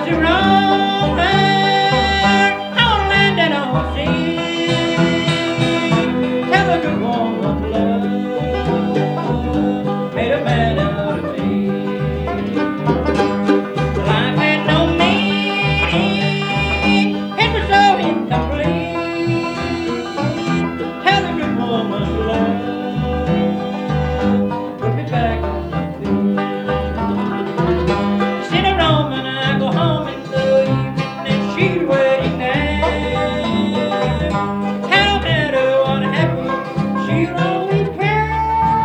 to roam her on land and on sea. Tell a good woman love made a man out of me. Life had no meaning, it was so incomplete. Tell a good woman love put me back on my feet. Sit around and I go home in the evening and she's waiting there. No matter what happens, she'll always care.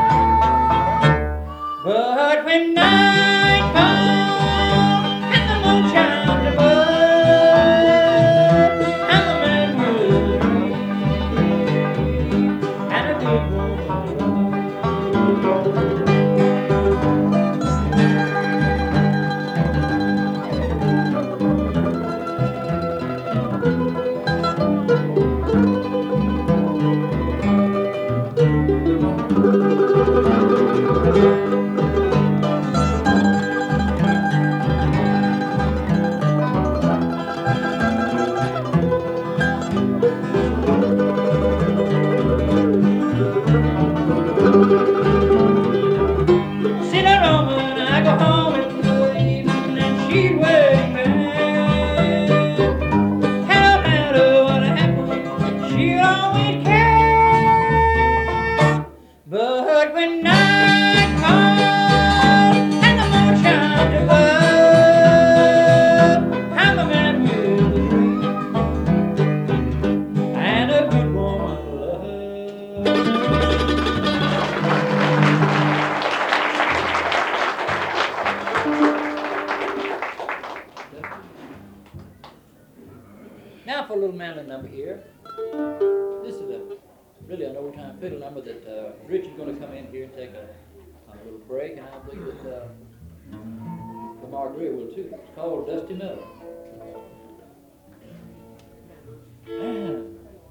But when night falls and the moon shines above, I'm a man with a dream and a good woman's sit around when I go home in the evening and she's waiting there. No matter what happens, she'll always care. But when night falls and the moon shines above, I'm a man with a dream and a good woman's love. Now for a little mandolin number here. This is really an old-time fiddle number that Rich is going to come in here and take a little break, and I believe that Lamar Greer will too. It's called Dusty Miller.